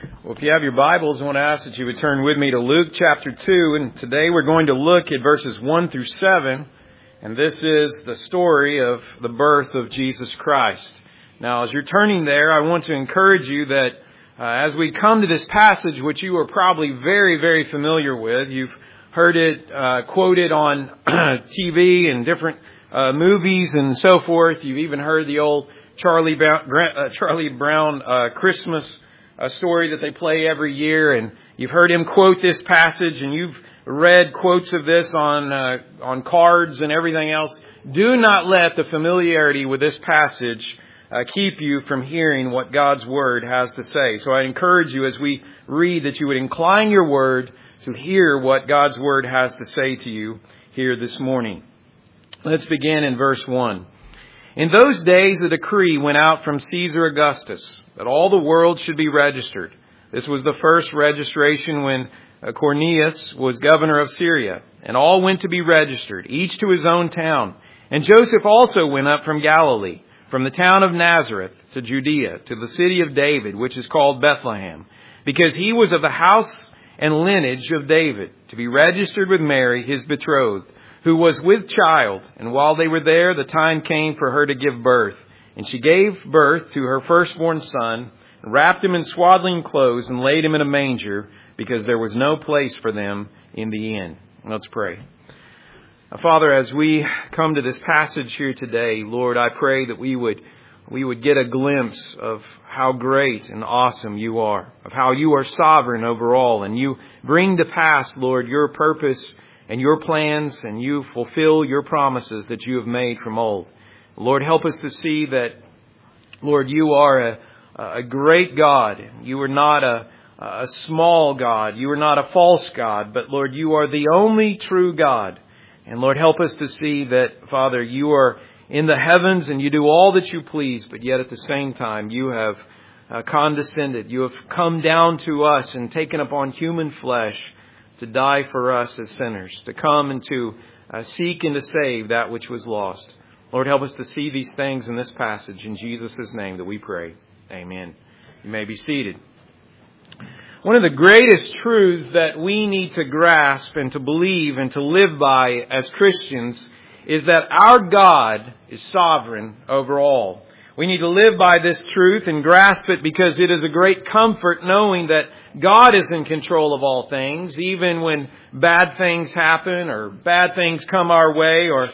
Well, if you have your Bibles, I want to ask that you would turn with me to Luke chapter 2. And today we're going to look at verses 1 through 7. And this is the story of the birth of Jesus Christ. Now, as you're turning there, I want to encourage you that as we come to this passage, which you are probably very, very familiar with, you've heard it quoted on TV and different movies and so forth. You've even heard the old Charlie Brown Christmas story that they play every year, and you've heard him quote this passage, and you've read quotes of this on cards and everything else. Do not let the familiarity with this passage keep you from hearing what God's Word has to say. So I encourage you as we read that you would incline your word to hear what God's Word has to say to you here this morning. Let's begin in verse 1. In those days, a decree went out from Caesar Augustus that all the world should be registered. This was the first registration when Quirinius was governor of Syria, and all went to be registered, each to his own town. And Joseph also went up from Galilee, from the town of Nazareth to Judea, to the city of David, which is called Bethlehem, because he was of the house and lineage of David, to be registered with Mary, his betrothed, who was with child. And while they were there, the time came for her to give birth. And she gave birth to her firstborn son, and wrapped him in swaddling clothes, and laid him in a manger, because there was no place for them in the inn. Let's pray. Now, Father, as we come to this passage here today, Lord, I pray that we would get a glimpse of how great and awesome you are, of how you are sovereign over all, and you bring to pass, Lord, your purpose and your plans, and you fulfill your promises that you have made from old. Lord, help us to see that, Lord, you are a great God. You are not a small God. You are not a false God. But, Lord, you are the only true God. And, Lord, help us to see that, Father, you are in the heavens and you do all that you please. But yet at the same time, you have condescended. You have come down to us and taken upon human flesh to die for us as sinners, to come and to seek and to save that which was lost. Lord, help us to see these things in this passage. In Jesus' name that we pray. Amen. You may be seated. One of the greatest truths that we need to grasp and to believe and to live by as Christians is that our God is sovereign over all. We need to live by this truth and grasp it because it is a great comfort knowing that God is in control of all things, even when bad things happen or bad things come our way, or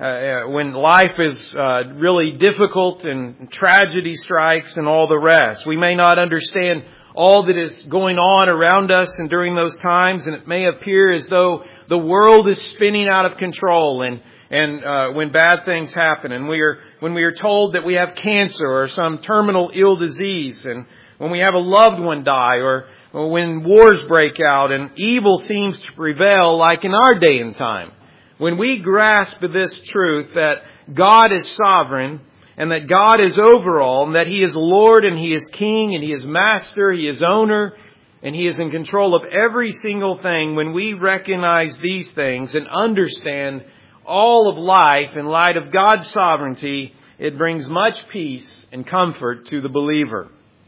when life is really difficult and tragedy strikes and all the rest. We may not understand all that is going on around us and during those times, and it may appear as though the world is spinning out of control and when bad things happen, and when we are told that we have cancer or some terminal ill disease, and when we have a loved one die, or when wars break out and evil seems to prevail like in our day and time. When we grasp this truth that God is sovereign and that God is over all, and that He is Lord and He is King and He is Master, He is Owner, and He is in control of every single thing, when we recognize these things and understand all of life in light of God's sovereignty, it brings much peace and comfort to the believer.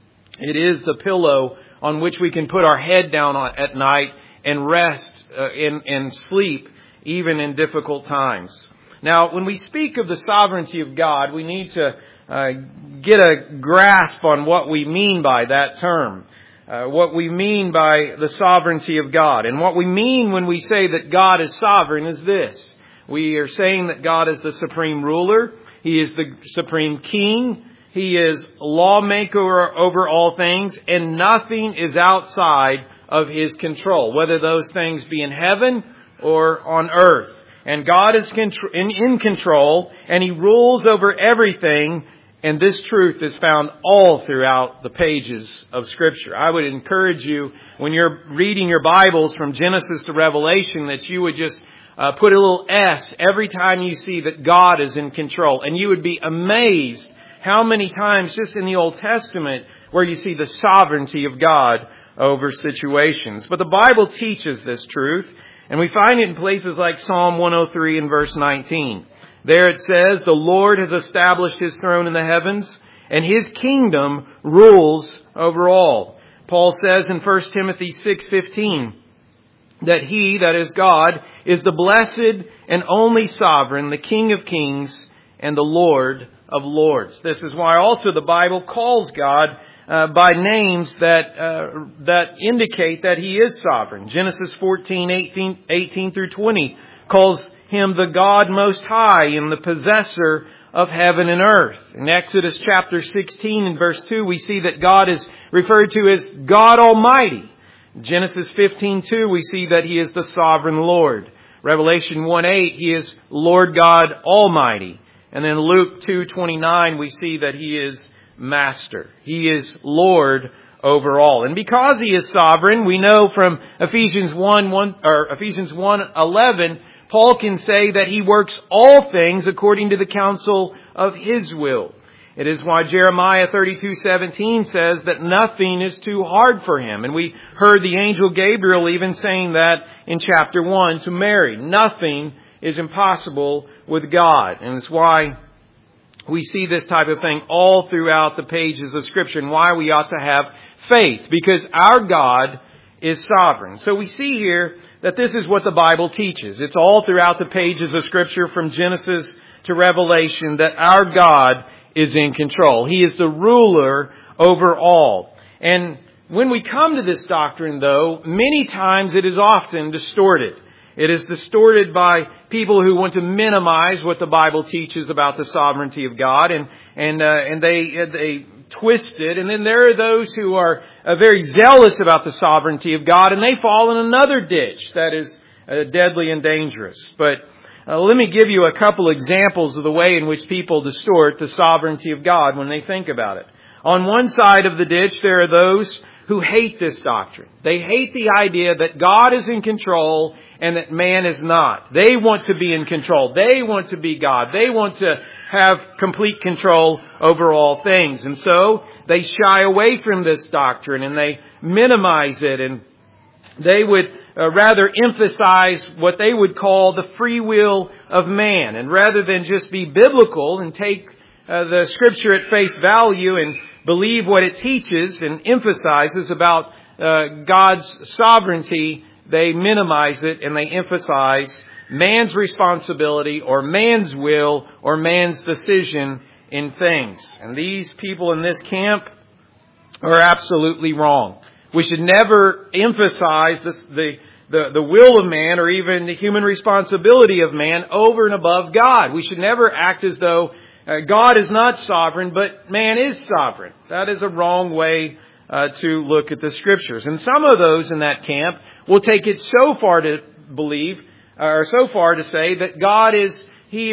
It is the pillow on which we can put our head down at night and rest and sleep even in difficult times. Now, when we speak of the sovereignty of God, we need to get a grasp on what we mean by that term. What we mean by the sovereignty of God. And what we mean when we say that God is sovereign is this. We are saying that God is the supreme ruler. He is the supreme king. He is lawmaker over all things, and nothing is outside of His control, whether those things be in heaven or on earth. And God is in control, and He rules over everything, and this truth is found all throughout the pages of Scripture. I would encourage you, when you're reading your Bibles from Genesis to Revelation, that you would just put a little S every time you see that God is in control. And you would be amazed how many times just in the Old Testament where you see the sovereignty of God over situations. But the Bible teaches this truth, and we find it in places like Psalm 103 and verse 19. There it says, "The Lord has established His throne in the heavens, and His kingdom rules over all." Paul says in 1 Timothy 6:15 that He, that is God, is the blessed and only sovereign, the King of kings and the Lord of lords. This is why also the Bible calls God by names that indicate that He is sovereign. Genesis 14:18 through 20 calls Him the God Most High and the possessor of heaven and earth. In Exodus chapter 16 and verse 2, we see that God is referred to as God Almighty. In Genesis 15:2, we see that He is the sovereign Lord. Revelation 1:8, He is Lord God Almighty. And then Luke 2:29, we see that He is Master. He is Lord over all. And because He is sovereign, we know from Ephesians 1:11, Paul can say that He works all things according to the counsel of His will. It is why Jeremiah 32:17 says that nothing is too hard for Him. And we heard the angel Gabriel even saying that in chapter 1 to Mary. Nothing is impossible with God. And it's why we see this type of thing all throughout the pages of Scripture and why we ought to have faith. Because our God is sovereign. So we see here that this is what the Bible teaches. It's all throughout the pages of Scripture from Genesis to Revelation that our God is in control. He is the ruler over all. And when we come to this doctrine, though, many times it is often distorted. It is distorted by people who want to minimize what the Bible teaches about the sovereignty of God, and they twist it. And then there are those who are very zealous about the sovereignty of God, and they fall in another ditch that is deadly and dangerous. But let me give you a couple examples of the way in which people distort the sovereignty of God when they think about it. On one side of the ditch, there are those who hate this doctrine. They hate the idea that God is in control and that man is not. They want to be in control. They want to be God. They want to have complete control over all things. And so they shy away from this doctrine and they minimize it, and they would rather emphasize what they would call the free will of man. And rather than just be biblical and take the Scripture at face value and believe what it teaches and emphasizes about God's sovereignty, they minimize it and they emphasize man's responsibility or man's will or man's decision in things. And these people in this camp are absolutely wrong. We should never emphasize the will of man or even the human responsibility of man over and above God. We should never act as though God is not sovereign, but man is sovereign. That is a wrong way to look at the Scriptures. And some of those in that camp will take it so far to believe, or so far to say that God He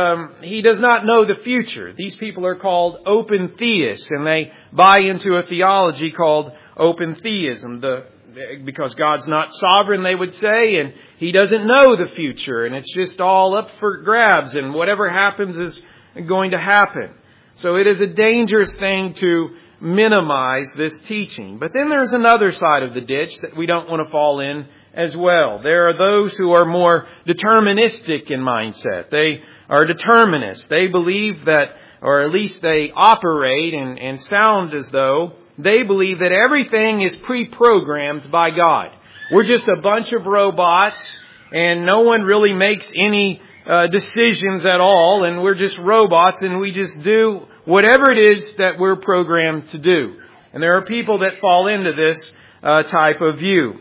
does not know the future. These people are called open theists, and they buy into a theology called open theism. Because God's not sovereign, they would say, and He doesn't know the future, and it's just all up for grabs, and whatever happens is going to happen. So it is a dangerous thing to minimize this teaching. But then there's another side of the ditch that we don't want to fall in as well. There are those who are more deterministic in mindset. They are determinists. They believe that, or at least they operate and sound as though they believe that everything is pre-programmed by God. We're just a bunch of robots and no one really makes any decisions at all, and we're just robots and we just do whatever it is that we're programmed to do. And there are people that fall into this type of view.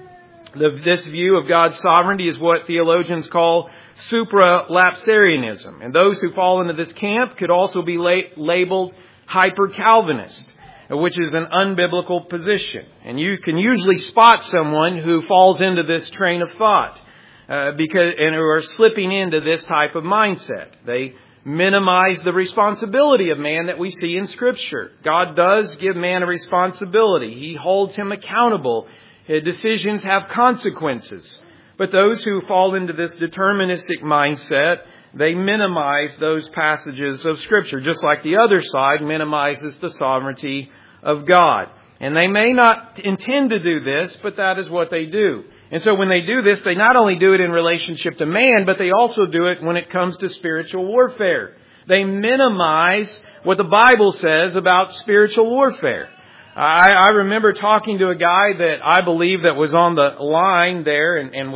This view of God's sovereignty is what theologians call supralapsarianism. And those who fall into this camp could also be labeled hyper-Calvinist, which is an unbiblical position. And you can usually spot someone who falls into this train of thought and who are slipping into this type of mindset. They minimize the responsibility of man that we see in Scripture. God does give man a responsibility. He holds him accountable. His decisions have consequences. But those who fall into this deterministic mindset, they minimize those passages of Scripture, just like the other side minimizes the sovereignty of God. And they may not intend to do this, but that is what they do. And so when they do this, they not only do it in relationship to man, but they also do it when it comes to spiritual warfare. They minimize what the Bible says about spiritual warfare. I remember talking to a guy that I believe that was on the line there and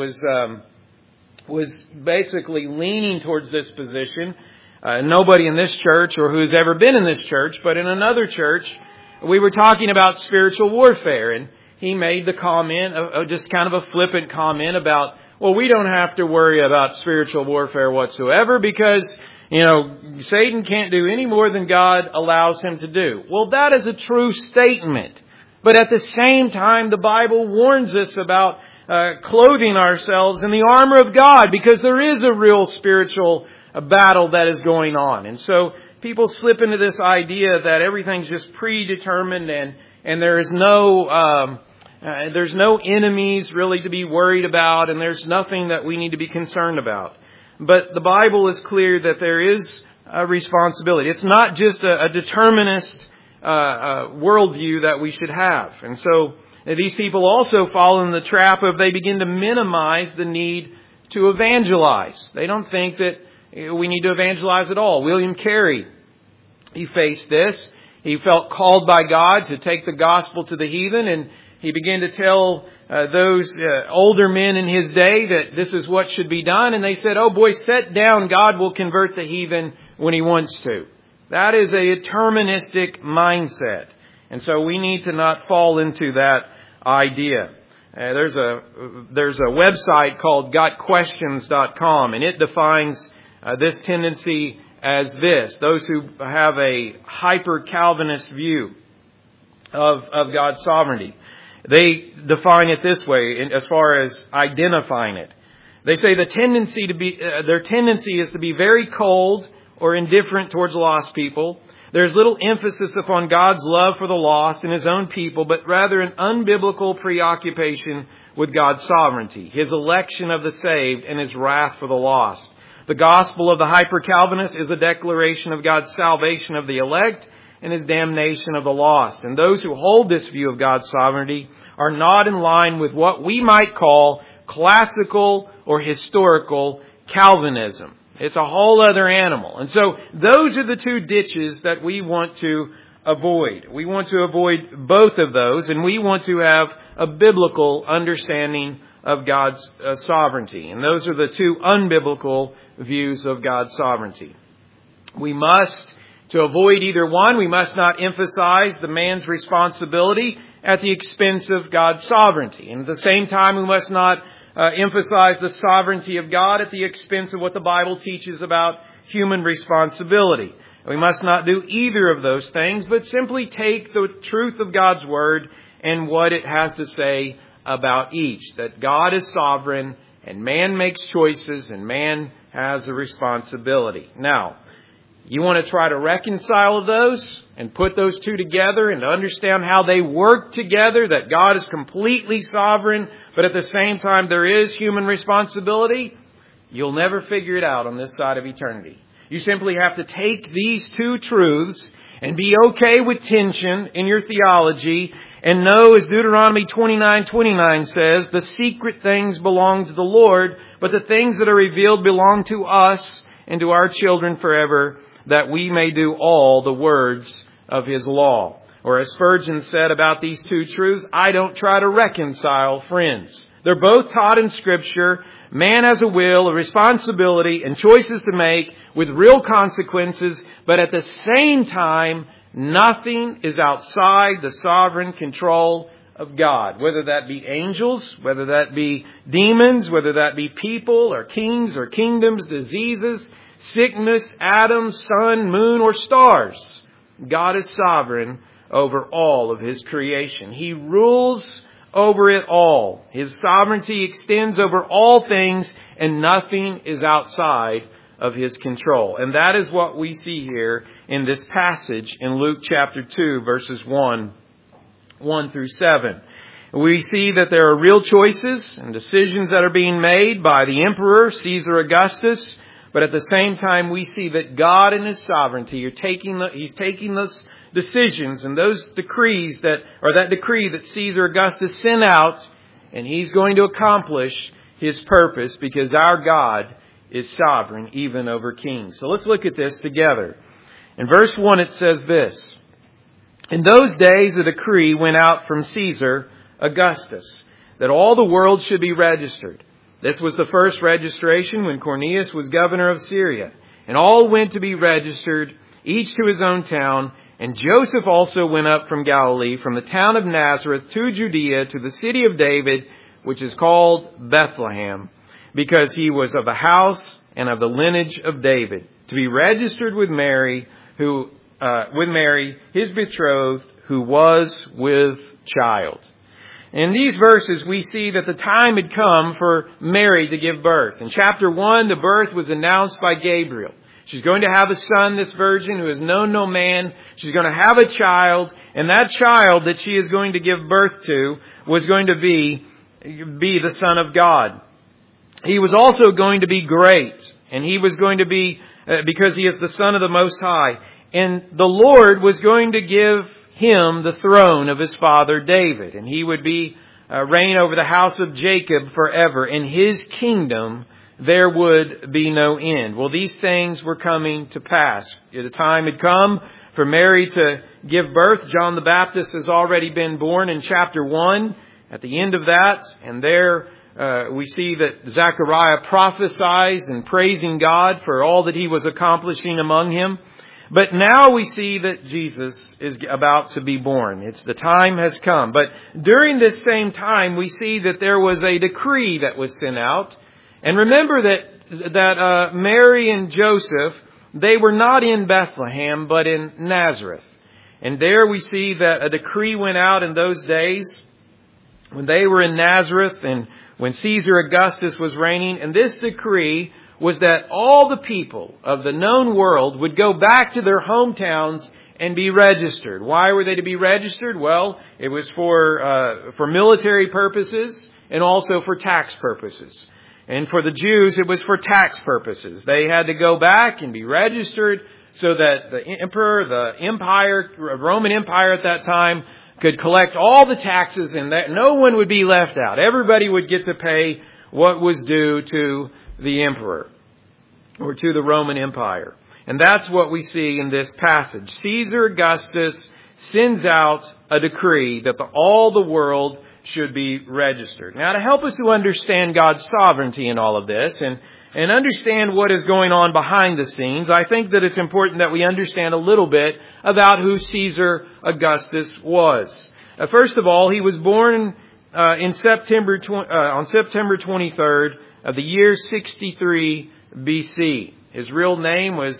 was basically leaning towards this position. Nobody in this church or who's ever been in this church, but in another church, we were talking about spiritual warfare, and he made the comment, just kind of a flippant comment about, well, we don't have to worry about spiritual warfare whatsoever because, Satan can't do any more than God allows him to do. Well, that is a true statement. But at the same time, the Bible warns us about clothing ourselves in the armor of God because there is a real spiritual battle that is going on. And so people slip into this idea that everything's just predetermined and there's no enemies really to be worried about, and there's nothing that we need to be concerned about. But the Bible is clear that there is a responsibility. It's not just a determinist worldview that we should have. And so these people also fall in the trap of they begin to minimize the need to evangelize. They don't think that we need to evangelize at all. William Carey, he faced this. He felt called by God to take the gospel to the heathen, and he began to tell those older men in his day that this is what should be done. And they said, "Oh boy, sit down. God will convert the heathen when He wants to." That is a deterministic mindset. And so we need to not fall into that idea. There's a website called gotquestions.com, and it defines this tendency as this: those who have a hyper-Calvinist view of God's sovereignty. They define it this way as far as identifying it. They say their tendency is to be very cold or indifferent towards lost people. There's little emphasis upon God's love for the lost and His own people, but rather an unbiblical preoccupation with God's sovereignty, His election of the saved, and His wrath for the lost. The gospel of the hyper-Calvinist is a declaration of God's salvation of the elect and His damnation of the lost. And those who hold this view of God's sovereignty are not in line with what we might call classical or historical Calvinism. It's a whole other animal. And so those are the two ditches that we want to avoid. We want to avoid both of those, and we want to have a biblical understanding of God's sovereignty. And those are the two unbiblical views of God's sovereignty. To avoid either one, we must not emphasize the man's responsibility at the expense of God's sovereignty. And at the same time, we must not emphasize the sovereignty of God at the expense of what the Bible teaches about human responsibility. We must not do either of those things, but simply take the truth of God's Word and what it has to say about each. That God is sovereign, and man makes choices, and man has a responsibility. Now, you want to try to reconcile those and put those two together and understand how they work together, that God is completely sovereign, but at the same time there is human responsibility. You'll never figure it out on this side of eternity. You simply have to take these two truths and be okay with tension in your theology and know, as Deuteronomy 29:29 says, the secret things belong to the Lord, but the things that are revealed belong to us and to our children forever, that we may do all the words of His law. Or as Spurgeon said about these two truths, I don't try to reconcile friends. They're both taught in Scripture. Man has a will, a responsibility, and choices to make with real consequences, but at the same time, nothing is outside the sovereign control of God. Whether that be angels, whether that be demons, whether that be people or kings or kingdoms, diseases, sickness, atoms, sun, moon, or stars. God is sovereign over all of His creation. He rules over it all. His sovereignty extends over all things, and nothing is outside of His control. And that is what we see here in this passage in Luke chapter 2, verses 1 through 7. We see that there are real choices and decisions that are being made by the emperor, Caesar Augustus. But at the same time, we see that God in His sovereignty He's taking those decisions and those decrees that decree that Caesar Augustus sent out, and He's going to accomplish His purpose because our God is sovereign even over kings. So let's look at this together. In verse 1 it says this: In those days, a decree went out from Caesar Augustus that all the world should be registered. This was the first registration when Quirinius was governor of Syria. And all went to be registered, each to his own town. And Joseph also went up from Galilee, from the town of Nazareth to Judea, to the city of David, which is called Bethlehem, because he was of the house and of the lineage of David, to be registered with Mary, his betrothed, who was with child. In these verses, we see that the time had come for Mary to give birth. In chapter 1, the birth was announced by Gabriel. She's going to have a son, this virgin, who has known no man. She's going to have a child, and that child that she is going to give birth to was going to be the Son of God. He was also going to be great, and he was going to be, because he is the Son of the Most High. And the Lord was going to give him the throne of his father David, and he would be reign over the house of Jacob forever. In his kingdom there would be no end. Well, these things were coming to pass. The time had come for Mary to give birth. John the Baptist has already been born in chapter 1. At the end of that, and there we see that Zechariah prophesies and praising God for all that he was accomplishing among him. But now we see that Jesus is about to be born. The time has come. But during this same time, we see that there was a decree that was sent out. And remember that Mary and Joseph, they were not in Bethlehem, but in Nazareth. And there we see that a decree went out in those days when they were in Nazareth and when Caesar Augustus was reigning. And this decree was that all the people of the known world would go back to their hometowns and be registered. Why were they to be registered? Well, it was for military purposes and also for tax purposes. And for the Jews, it was for tax purposes. They had to go back and be registered so that the emperor, the Roman Empire at that time, could collect all the taxes and that no one would be left out. Everybody would get to pay what was due to the emperor or to the Roman Empire. And that's what we see in this passage. Caesar Augustus sends out a decree that all the world should be registered. Now, to help us to understand God's sovereignty in all of this and understand what is going on behind the scenes, I think that it's important that we understand a little bit about who Caesar Augustus was. First of all, he was born on September 23rd of the year 63 BC. His real name was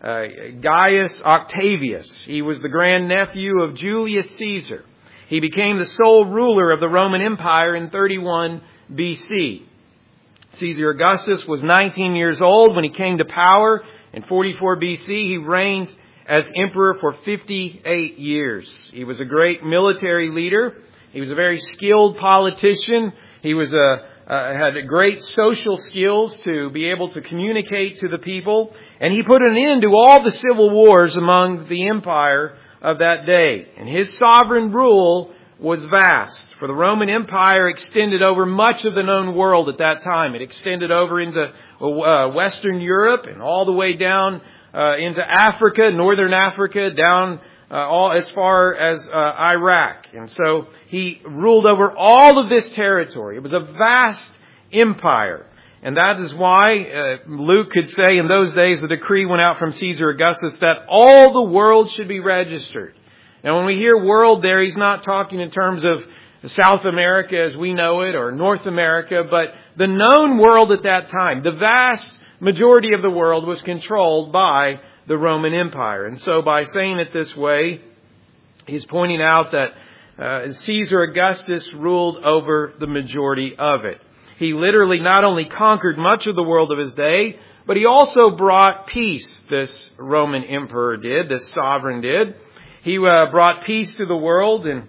Gaius Octavius. He was the grandnephew of Julius Caesar. He became the sole ruler of the Roman Empire in 31 BC. Caesar Augustus was 19 years old when he came to power. In 44 BC, he reigned as emperor for 58 years. He was a great military leader. He was a very skilled politician. He was had great social skills to be able to communicate to the people. And he put an end to all the civil wars among the empire of that day. And his sovereign rule was vast. For the Roman Empire extended over much of the known world at that time. It extended over into Western Europe and all the way down into Africa, Northern Africa, down all as far as Iraq. And so he ruled over all of this territory. It was a vast empire. And that is why Luke could say in those days the decree went out from Caesar Augustus that all the world should be registered. And when we hear world there, he's not talking in terms of South America as we know it or North America, but the known world at that time. The vast majority of the world was controlled by the Roman Empire. And so by saying it this way, he's pointing out that Caesar Augustus ruled over the majority of it. He literally not only conquered much of the world of his day, but he also brought peace, this Roman emperor did, this sovereign did. He brought peace to the world and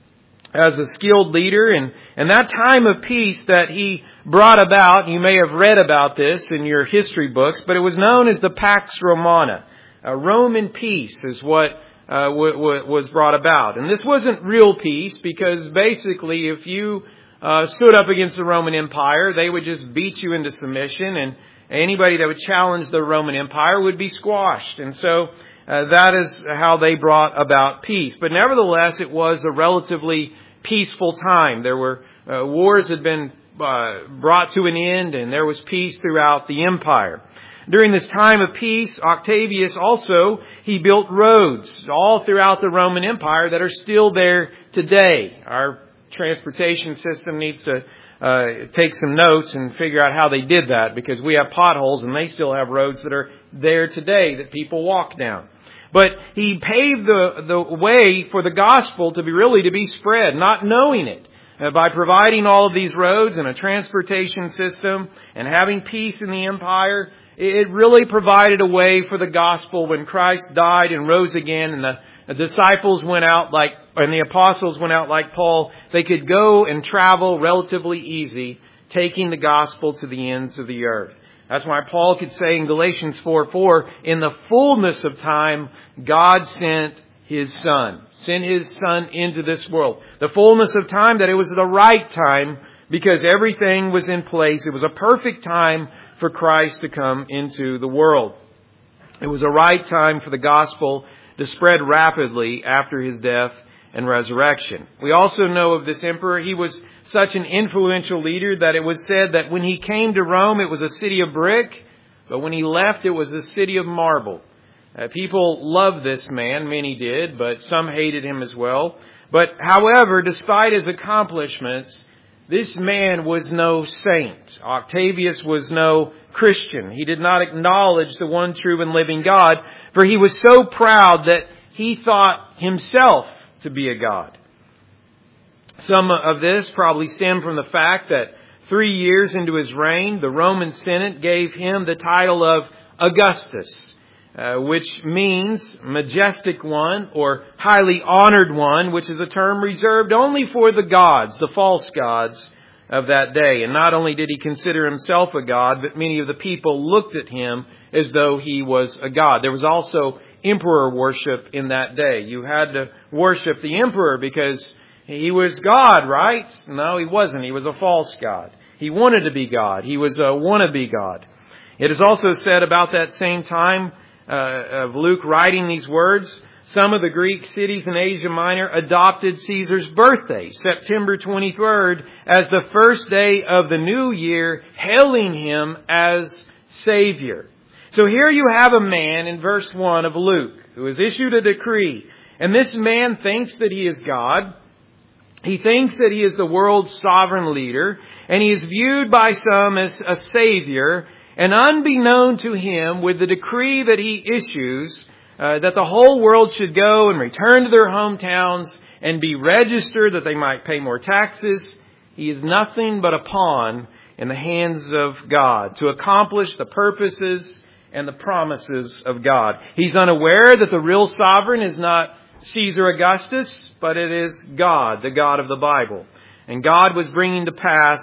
as a skilled leader. And that time of peace that he brought about, you may have read about this in your history books, but it was known as the Pax Romana. Roman peace is what was brought about. And this wasn't real peace because basically if you stood up against the Roman Empire, they would just beat you into submission, and anybody that would challenge the Roman Empire would be squashed. And so that is how they brought about peace. But nevertheless, it was a relatively peaceful time. There were wars had been brought to an end, and there was peace throughout the empire. During this time of peace, Octavius also, he built roads all throughout the Roman Empire that are still there today. Our transportation system needs to take some notes and figure out how they did that, because we have potholes and they still have roads that are there today that people walk down. But he paved the way for the gospel to be spread, not knowing it. By providing all of these roads and a transportation system and having peace in the empire, it really provided a way for the gospel when Christ died and rose again, and the disciples went out and the apostles went out like Paul. They could go and travel relatively easy, taking the gospel to the ends of the earth. That's why Paul could say in Galatians 4:4, in the fullness of time, God sent His Son into this world. The fullness of time, that it was the right time, because everything was in place. It was a perfect time for Christ to come into the world. It was a right time for the gospel to spread rapidly after His death and resurrection. We also know of this emperor, he was such an influential leader that it was said that when he came to Rome, it was a city of brick, but when he left, it was a city of marble. People loved this man, many did, but some hated him as well. But however, despite his accomplishments, this man was no saint. Octavius was no Christian. He did not acknowledge the one true and living God, for he was so proud that he thought himself to be a god. Some of this probably stemmed from the fact that 3 years into his reign, the Roman Senate gave him the title of Augustus, which means majestic one or highly honored one, which is a term reserved only for the gods, the false gods of that day. And not only did he consider himself a god, but many of the people looked at him as though he was a god. There was also emperor worship in that day. You had to worship the emperor because he was God, right? No, he wasn't. He was a false god. He wanted to be God. He was a wannabe God. It is also said about that same time of Luke writing these words, some of the Greek cities in Asia Minor adopted Caesar's birthday, September 23rd, as the first day of the new year, hailing him as Savior. So here you have a man in verse 1 of Luke who has issued a decree. And this man thinks that he is God. He thinks that he is the world's sovereign leader. And he is viewed by some as a Savior. And unbeknown to him, with the decree that he issues, that the whole world should go and return to their hometowns and be registered that they might pay more taxes, he is nothing but a pawn in the hands of God to accomplish the purposes and the promises of God. He's unaware that the real sovereign is not Caesar Augustus, but it is God, the God of the Bible. And God was bringing to pass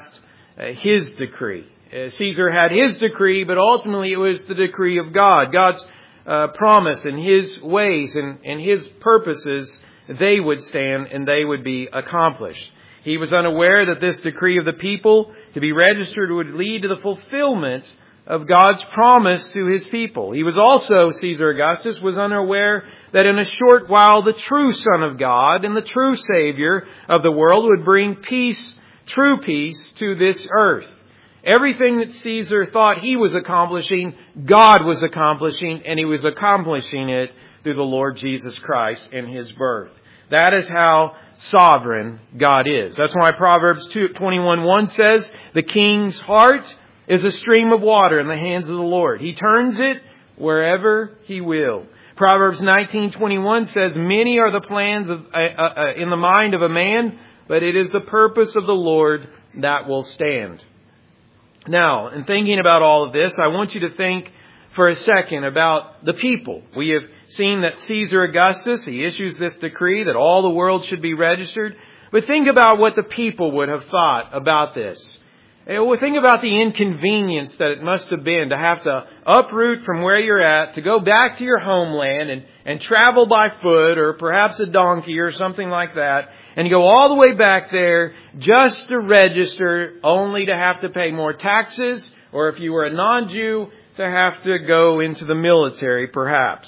His decree. Caesar had his decree, but ultimately it was the decree of God. God's promise and His ways and His purposes, they would stand and they would be accomplished. He was unaware that this decree of the people to be registered would lead to the fulfillment of God's promise to His people. He was also, Caesar Augustus, was unaware that in a short while the true Son of God and the true Savior of the world would bring peace, true peace, to this earth. Everything that Caesar thought he was accomplishing, God was accomplishing, and He was accomplishing it through the Lord Jesus Christ and His birth. That is how sovereign God is. That's why Proverbs 21:1 says, the king's heart is a stream of water in the hands of the Lord. He turns it wherever He will. Proverbs 19:21 says, many are the plans in the mind of a man, but it is the purpose of the Lord that will stand. Now, in thinking about all of this, I want you to think for a second about the people. We have seen that Caesar Augustus, he issues this decree that all the world should be registered. But think about what the people would have thought about this. Think about the inconvenience that it must have been to have to uproot from where you're at, to go back to your homeland and travel by foot or perhaps a donkey or something like that, and go all the way back there just to register, only to have to pay more taxes, or if you were a non-Jew, to have to go into the military perhaps.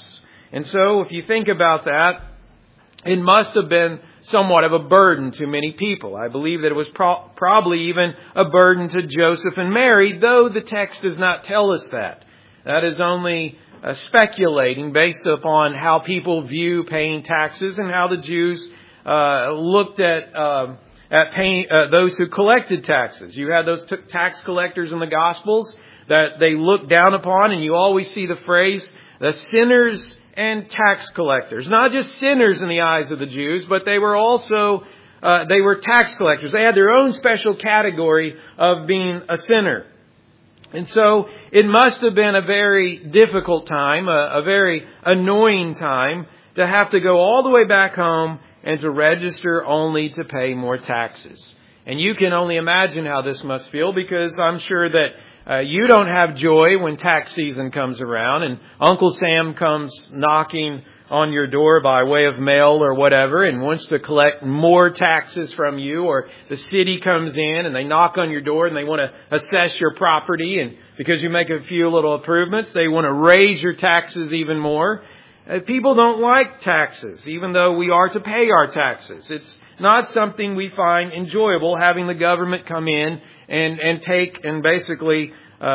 And so if you think about that, it must have been somewhat of a burden to many people. I believe that it was probably even a burden to Joseph and Mary, though the text does not tell us that. That is only speculating based upon how people view paying taxes and how the Jews looked at paying those who collected taxes. You had those tax collectors in the Gospels that they looked down upon, and you always see the phrase, the sinners and tax collectors. Not just sinners in the eyes of the Jews, but they were also they were tax collectors. They had their own special category of being a sinner. And so it must have been a very difficult time, a very annoying time to have to go all the way back home and to register only to pay more taxes. And you can only imagine how this must feel, because I'm sure that you don't have joy when tax season comes around and Uncle Sam comes knocking on your door by way of mail or whatever and wants to collect more taxes from you, or the city comes in and they knock on your door and they want to assess your property, and because you make a few little improvements, they want to raise your taxes even more. People don't like taxes, even though we are to pay our taxes. It's not something we find enjoyable, having the government come in and take and basically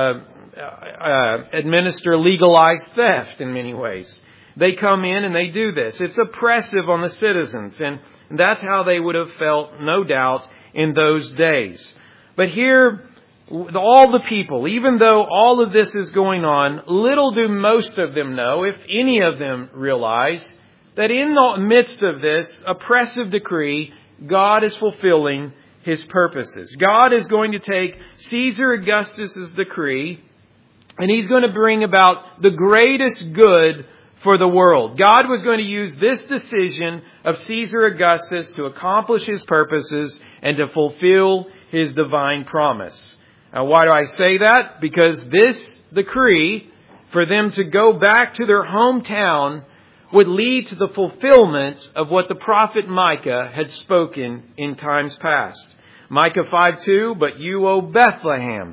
administer legalized theft in many ways. They come in and they do this. It's oppressive on the citizens, and that's how they would have felt, no doubt, in those days. But here, all the people, even though all of this is going on, little do most of them know, if any of them realize, that in the midst of this oppressive decree, God is fulfilling His purposes. God is going to take Caesar Augustus' decree, and He's going to bring about the greatest good for the world. God was going to use this decision of Caesar Augustus to accomplish His purposes and to fulfill His divine promise. Now, why do I say that? Because this decree, for them to go back to their hometown, would lead to the fulfillment of what the prophet Micah had spoken in times past. Micah 5:2, but you, O Bethlehem,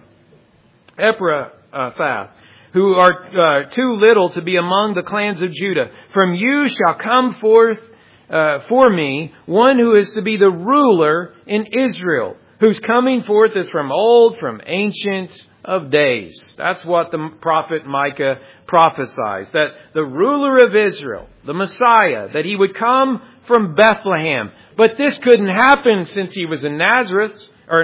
Ephrathah, who are too little to be among the clans of Judah, from you shall come forth for me one who is to be the ruler in Israel, whose coming forth is from old, from ancient of days. That's what the prophet Micah prophesies, that the ruler of Israel, the Messiah, that He would come from Bethlehem. But this couldn't happen since He was in Nazareth.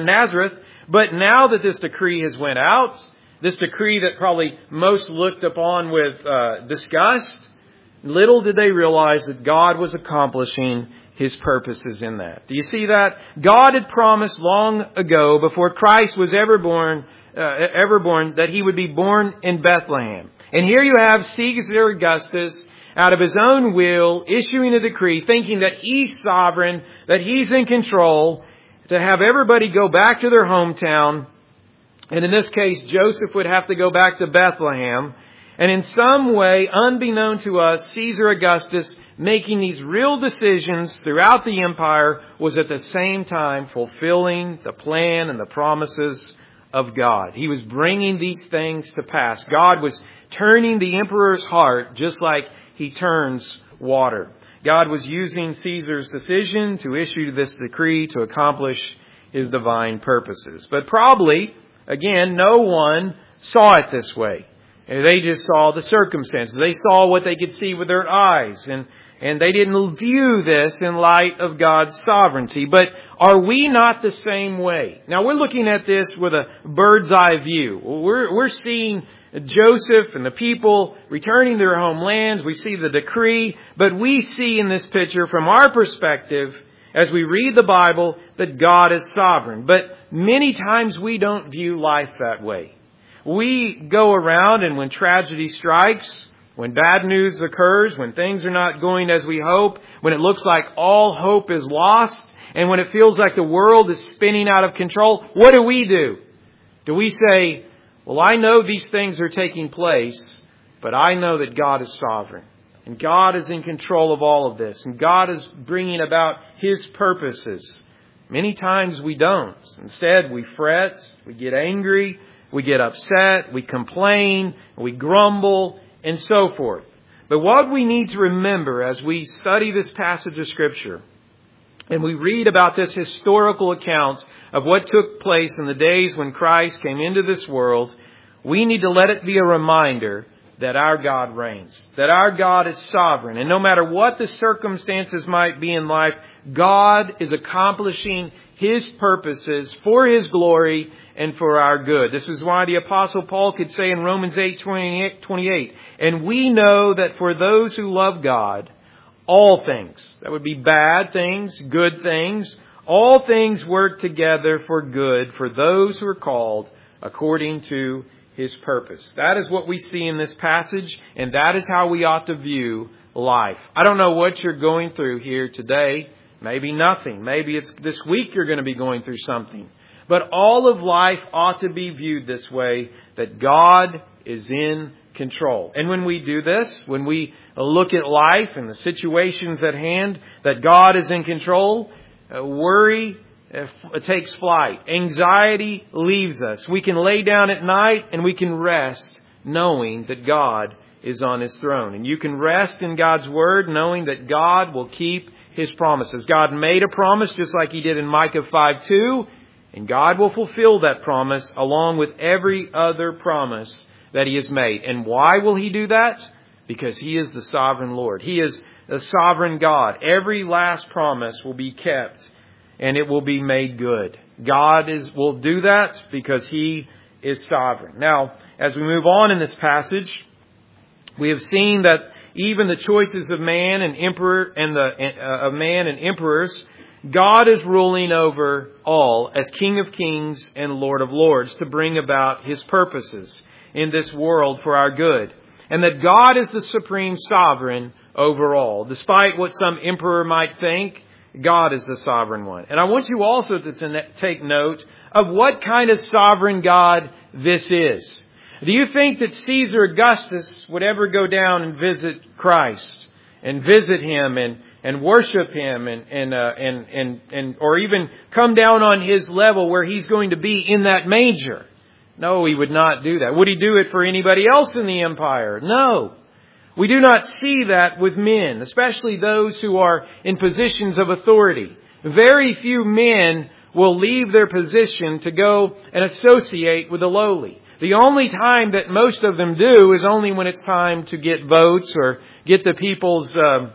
But now that this decree has went out, this decree that probably most looked upon with disgust, little did they realize that God was accomplishing His purposes in that. Do you see that? God had promised long ago, before Christ was ever born, that He would be born in Bethlehem. And here you have Caesar Augustus, out of his own will, issuing a decree, thinking that he's sovereign, that he's in control, to have everybody go back to their hometown. And in this case, Joseph would have to go back to Bethlehem. And in some way, unbeknown to us, Caesar Augustus, making these real decisions throughout the empire, was at the same time fulfilling the plan and the promises of God. He was bringing these things to pass. God was turning the emperor's heart just like He turns water. God was using Caesar's decision to issue this decree to accomplish His divine purposes. But probably, again, no one saw it this way. They just saw the circumstances. They saw what they could see with their eyes. And they didn't view this in light of God's sovereignty. But are we not the same way? Now, we're looking at this with a bird's eye view. We're seeing Joseph and the people returning to their homelands. We see the decree. But we see in this picture, from our perspective, as we read the Bible, that God is sovereign. But many times we don't view life that way. We go around, and when tragedy strikes, when bad news occurs, when things are not going as we hope, when it looks like all hope is lost, and when it feels like the world is spinning out of control, what do? Do we say, well, I know these things are taking place, but I know that God is sovereign, and God is in control of all of this, and God is bringing about His purposes? Many times we don't. Instead, we fret, we get angry, we get upset, we complain, we grumble, and so forth. But what we need to remember as we study this passage of Scripture and we read about this historical account of what took place in the days when Christ came into this world, we need to let it be a reminder that our God reigns, that our God is sovereign. And no matter what the circumstances might be in life, God is accomplishing His purposes for His glory and for our good. This is why the Apostle Paul could say in Romans 8:28, and we know that for those who love God, all things, that would be bad things, good things, all things work together for good for those who are called according to His purpose. That is what we see in this passage, and that is how we ought to view life. I don't know what you're going through here today. Maybe nothing. Maybe it's this week you're going to be going through something. But all of life ought to be viewed this way, that God is in control. And when we do this, when we look at life and the situations at hand, that God is in control, worry takes flight. Anxiety leaves us. We can lay down at night and we can rest knowing that God is on His throne. And you can rest in God's Word knowing that God will keep His promises. God made a promise just like He did in Micah 5:2, and God will fulfill that promise along with every other promise that He has made. And why will He do that? Because He is the sovereign Lord. He is the sovereign God. Every last promise will be kept and it will be made good. God will do that because He is sovereign. Now, as we move on in this passage, we have seen that even the choices of man and emperors, God is ruling over all as King of Kings and Lord of Lords to bring about His purposes in this world for our good. And that God is the supreme sovereign over all. Despite what some emperor might think, God is the sovereign one. And I want you also to take note of what kind of sovereign God this is. Do you think that Caesar Augustus would ever go down and visit Christ and visit Him and worship Him and or even come down on His level where He's going to be in that manger? No, He would not do that. Would He do it for anybody else in the empire? No. We do not see that with men, especially those who are in positions of authority. Very few men will leave their position to go and associate with the lowly. The only time that most of them do is only when it's time to get votes or get the people's,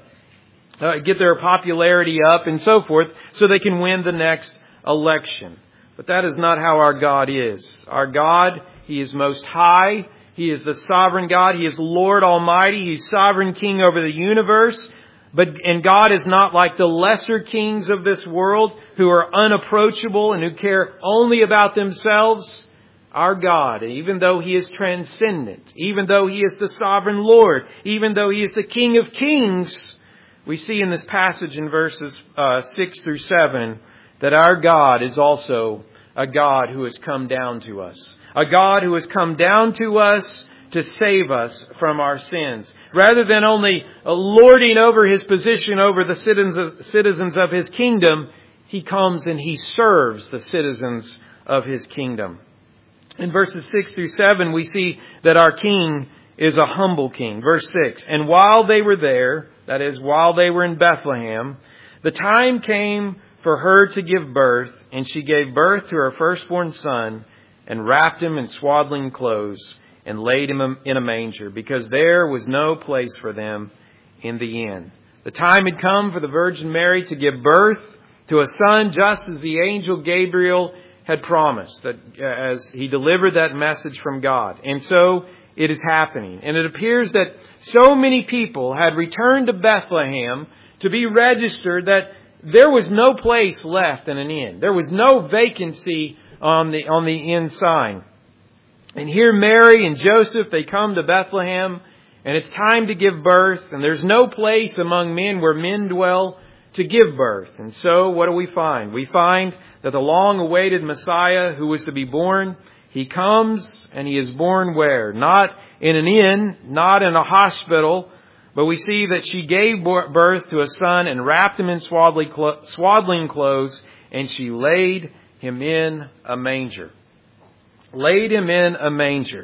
get their popularity up and so forth so they can win the next election. But that is not how our God is. Our God, He is most high. He is the sovereign God. He is Lord Almighty. He's sovereign King over the universe. And God is not like the lesser kings of this world who are unapproachable and who care only about themselves. Our God, even though He is transcendent, even though He is the sovereign Lord, even though He is the King of Kings, we see in this passage in verses 6 through 7 that our God is also a God who has come down to us. A God who has come down to us to save us from our sins. Rather than only lording over His position over the citizens of His kingdom, He comes and He serves the citizens of His kingdom. In verses 6 through 7, we see that our King is a humble King. Verse 6, and while they were there, that is, while they were in Bethlehem, the time came for her to give birth, and she gave birth to her firstborn son, and wrapped him in swaddling clothes, and laid him in a manger, because there was no place for them in the inn. The time had come for the Virgin Mary to give birth to a son, just as the angel Gabriel had promised, that as he delivered that message from God. And so it is happening. And it appears that so many people had returned to Bethlehem to be registered that there was no place left in an inn. There was no vacancy on the inn sign. And here Mary and Joseph, they come to Bethlehem, and it's time to give birth, and there's no place among men where men dwell to give birth. And so what do we find? We find that the long-awaited Messiah who was to be born, He comes and He is born where? Not in an inn, not in a hospital, but we see that she gave birth to a son and wrapped him in swaddling clothes, and she laid him in a manger. Laid him in a manger.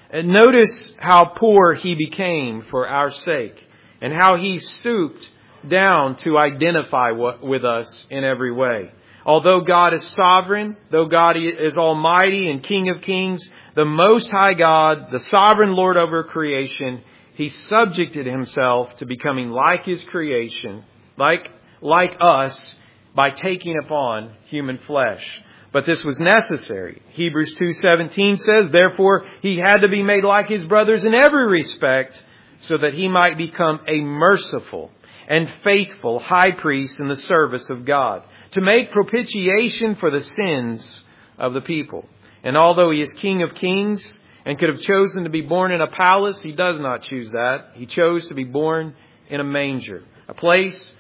And notice how poor He became for our sake, and how He stooped down to identify with us in every way. Although God is sovereign, though God is almighty and King of kings, the Most High God, the sovereign Lord over creation, He subjected Himself to becoming like His creation, like us, by taking upon human flesh. But this was necessary. Hebrews 2:17 says, therefore He had to be made like His brothers in every respect, so that He might become a merciful and faithful high priest in the service of God, to make propitiation for the sins of the people. And although He is King of kings and could have chosen to be born in a palace, He does not choose that. He chose to be born in a manger, a place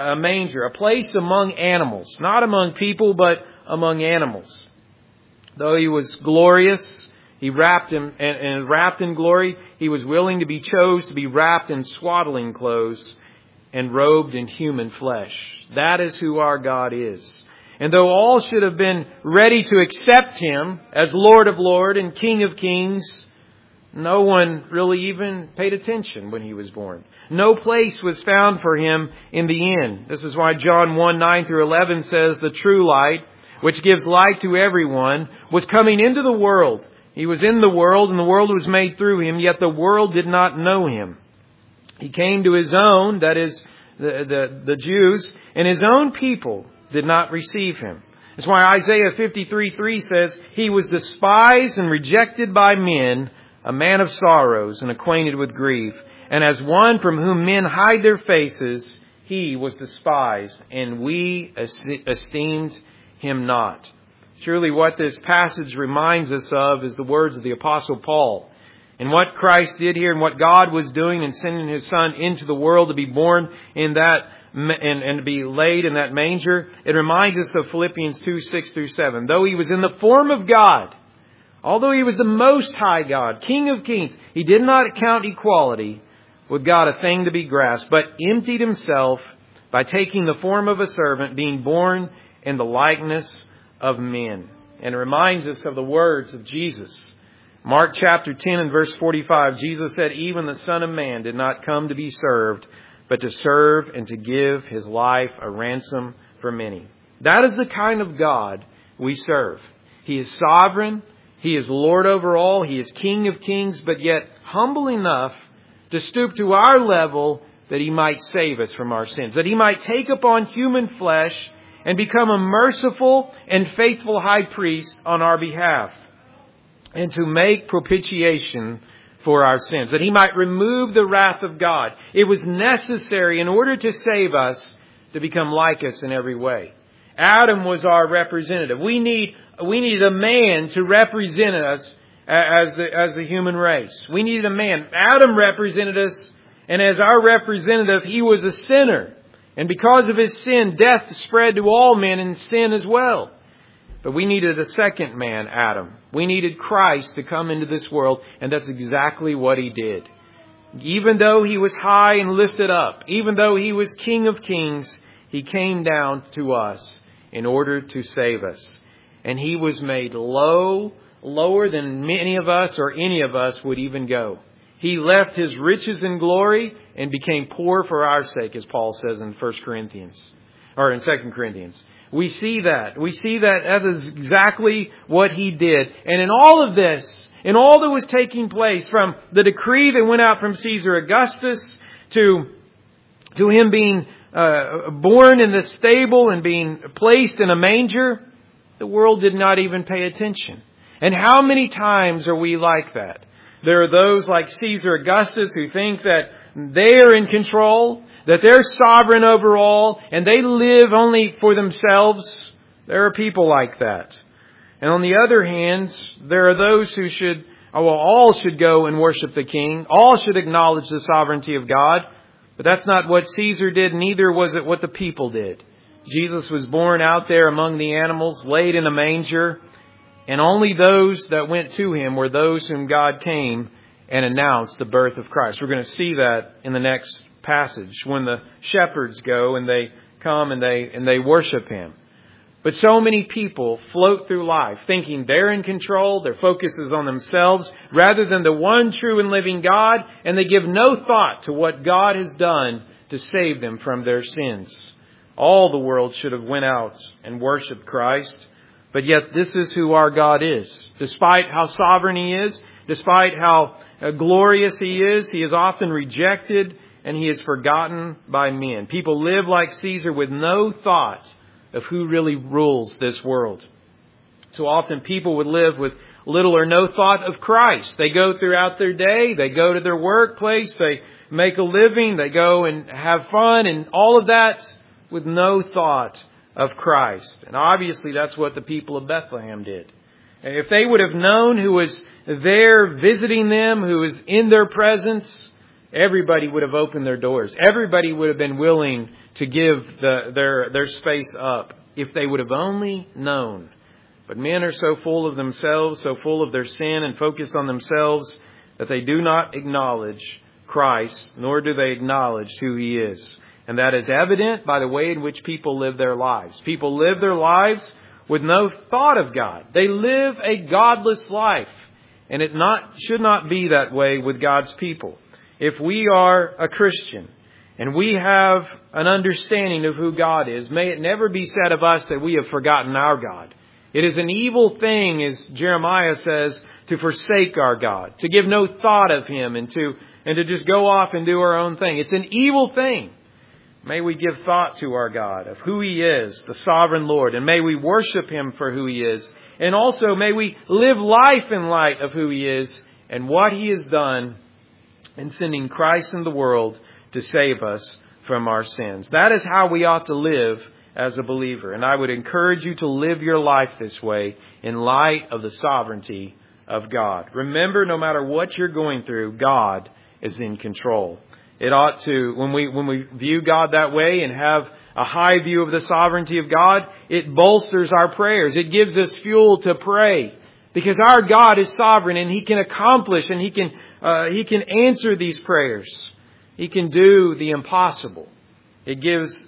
among animals, not among people, but among animals. Though He was glorious, He wrapped in glory, He was willing to be chosen to be wrapped in swaddling clothes and robed in human flesh. That is who our God is. And though all should have been ready to accept Him as Lord of Lords and King of Kings, no one really even paid attention when He was born. No place was found for Him in the inn. This is why John 1:9-11 says, the true light, which gives light to everyone, was coming into the world. He was in the world, and the world was made through Him, yet the world did not know Him. He came to His own, that is, the Jews, and His own people did not receive Him. That's why Isaiah 53:3 says, He was despised and rejected by men, a man of sorrows and acquainted with grief. And as one from whom men hide their faces, He was despised, and we esteemed Him not. Surely what this passage reminds us of is the words of the Apostle Paul. And what Christ did here and what God was doing in sending His Son into the world to be born in that and to be laid in that manger. It reminds us of Philippians 2:6-7. Though He was in the form of God, although He was the Most High God, King of kings, He did not count equality with God a thing to be grasped, but emptied Himself by taking the form of a servant, being born in the likeness of men. And it reminds us of the words of Jesus. Mark chapter 10 and verse 45, Jesus said, even the Son of Man did not come to be served, but to serve and to give His life a ransom for many. That is the kind of God we serve. He is sovereign. He is Lord over all. He is King of kings, but yet humble enough to stoop to our level that He might save us from our sins, that He might take upon human flesh and become a merciful and faithful high priest on our behalf, and to make propitiation for our sins, that He might remove the wrath of God. It was necessary in order to save us to become like us in every way. Adam was our representative. We need a man to represent us as the human race. We needed a man. Adam represented us, and as our representative, he was a sinner. And because of his sin, death spread to all men in sin as well. But we needed a second man, Adam. We needed Christ to come into this world, and that's exactly what He did. Even though He was high and lifted up, even though He was King of kings, He came down to us in order to save us. And He was made lower than many of us or any of us would even go. He left His riches and glory and became poor for our sake, as Paul says in 2 Corinthians. We see that. That is exactly what He did. And in all of this, in all that was taking place, from the decree that went out from Caesar Augustus to Him being born in the stable and being placed in a manger, the world did not even pay attention. And how many times are we like that? There are those like Caesar Augustus who think that they are in control, that they're sovereign over all, and they live only for themselves. There are people like that. And on the other hand, there are those who all should go and worship the King. All should acknowledge the sovereignty of God. But that's not what Caesar did, neither was it what the people did. Jesus was born out there among the animals, laid in a manger, and only those that went to Him were those whom God came and announced the birth of Christ. We're going to see that in the next passage when the shepherds go and they come and they worship Him. But so many people float through life thinking they're in control, their focus is on themselves rather than the one true and living God, and they give no thought to what God has done to save them from their sins. All the world should have went out and worshiped Christ, but yet this is who our God is. Despite how sovereign He is, despite how glorious He is often rejected and He is forgotten by men. People live like Caesar with no thought of who really rules this world. So often people would live with little or no thought of Christ. They go throughout their day, they go to their workplace, they make a living, they go and have fun, and all of that with no thought of Christ. And obviously that's what the people of Bethlehem did. If they would have known who was there visiting them, who was in their presence, everybody would have opened their doors. Everybody would have been willing to give their space up if they would have only known. But men are so full of themselves, so full of their sin and focused on themselves that they do not acknowledge Christ, nor do they acknowledge who He is. And that is evident by the way in which people live their lives. People live their lives with no thought of God. They live a godless life. And it should not be that way with God's people. If we are a Christian and we have an understanding of who God is, may it never be said of us that we have forgotten our God. It is an evil thing, as Jeremiah says, to forsake our God, to give no thought of Him and to just go off and do our own thing. It's an evil thing. May we give thought to our God, of who He is, the sovereign Lord, and may we worship Him for who He is. And also may we live life in light of who He is and what He has done in sending Christ in the world to save us from our sins. That is how we ought to live as a believer. And I would encourage you to live your life this way in light of the sovereignty of God. Remember, no matter what you're going through, God is in control. It ought to, when we view God that way and have a high view of the sovereignty of God, it bolsters our prayers. It gives us fuel to pray. Because our God is sovereign and He can accomplish and He can answer these prayers. He can do the impossible. It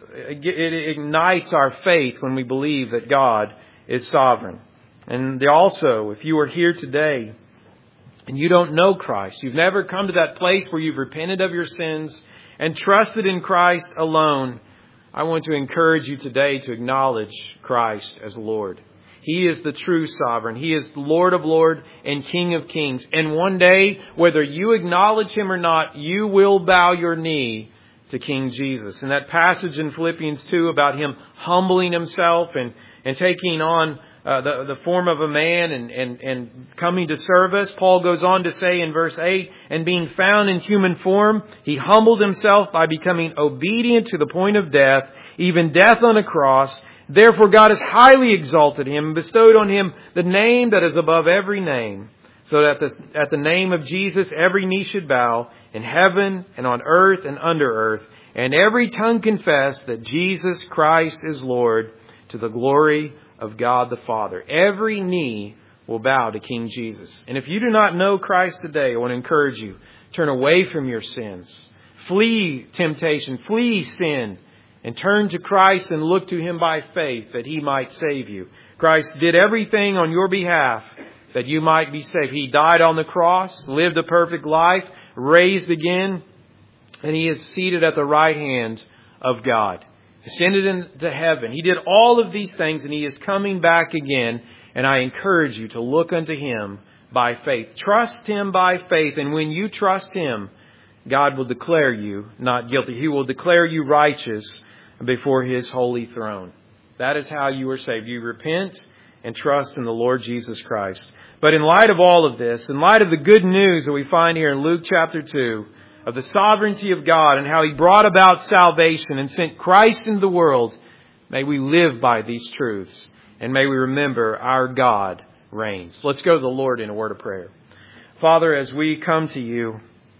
ignites our faith when we believe that God is sovereign. And also, if you are here today and you don't know Christ, you've never come to that place where you've repented of your sins and trusted in Christ alone, I want to encourage you today to acknowledge Christ as Lord. He is the true sovereign. He is the Lord of lords and King of kings. And one day, whether you acknowledge Him or not, you will bow your knee to King Jesus. And that passage in Philippians 2 about Him humbling Himself and taking on the form of a man and coming to serve us, Paul goes on to say in verse 8, and being found in human form, He humbled Himself by becoming obedient to the point of death, even death on a cross. Therefore God has highly exalted Him and bestowed on Him the name that is above every name, so that at the name of Jesus every knee should bow in heaven and on earth and under earth, and every tongue confess that Jesus Christ is Lord, to the glory of God the Father. Every knee will bow to King Jesus. And if you do not know Christ today, I want to encourage you, turn away from your sins. Flee temptation, flee sin, and turn to Christ and look to Him by faith that He might save you. Christ did everything on your behalf that you might be saved. He died on the cross, lived a perfect life, raised again, and He is seated at the right hand of God. Ascended into heaven. He did all of these things and He is coming back again. And I encourage you to look unto Him by faith. Trust Him by faith. And when you trust Him, God will declare you not guilty. He will declare you righteous before His holy throne. That is how you are saved. You repent and trust in the Lord Jesus Christ. But in light of all of this, in light of the good news that we find here in Luke chapter 2, of the sovereignty of God and how He brought about salvation and sent Christ into the world, may we live by these truths and may we remember our God reigns. Let's go to the Lord in a word of prayer. Father, as we come to You,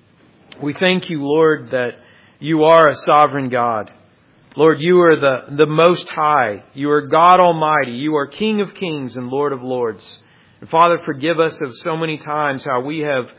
we thank You, Lord, that You are a sovereign God. Lord, You are the Most High. You are God Almighty. You are King of kings and Lord of lords. And Father, forgive us of so many times how we have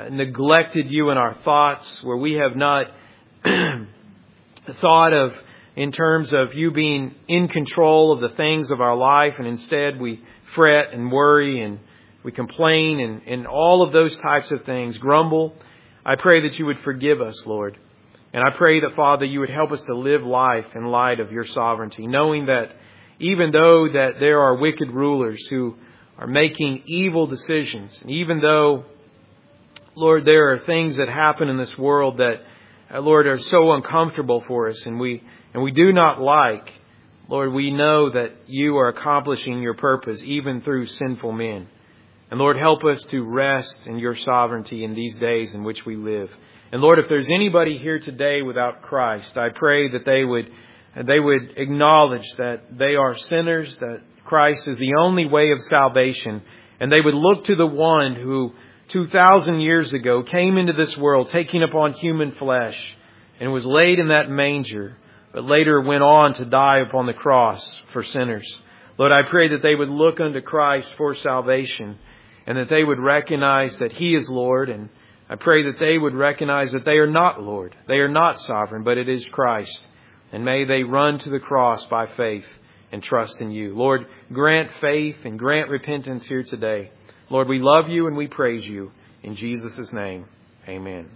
neglected You in our thoughts, where we have not thought of in terms of You being in control of the things of our life, and instead we fret and worry and we complain and all of those types of things, grumble. I pray that You would forgive us, Lord. And I pray that, Father, You would help us to live life in light of Your sovereignty, knowing that even though that there are wicked rulers who are making evil decisions, and even though, Lord, there are things that happen in this world that, Lord, are so uncomfortable for us and we do not like, Lord, we know that You are accomplishing Your purpose even through sinful men. And Lord, help us to rest in Your sovereignty in these days in which we live. And Lord, if there's anybody here today without Christ, I pray that they would acknowledge that they are sinners, that Christ is the only way of salvation, and they would look to the one who 2,000 years ago came into this world, taking upon human flesh, and was laid in that manger, but later went on to die upon the cross for sinners. Lord, I pray that they would look unto Christ for salvation, and that they would recognize that He is Lord. And I pray that they would recognize that they are not Lord. They are not sovereign, but it is Christ. And may they run to the cross by faith and trust in You. Lord, grant faith and grant repentance here today. Lord, we love You and we praise You. In Jesus' name, amen.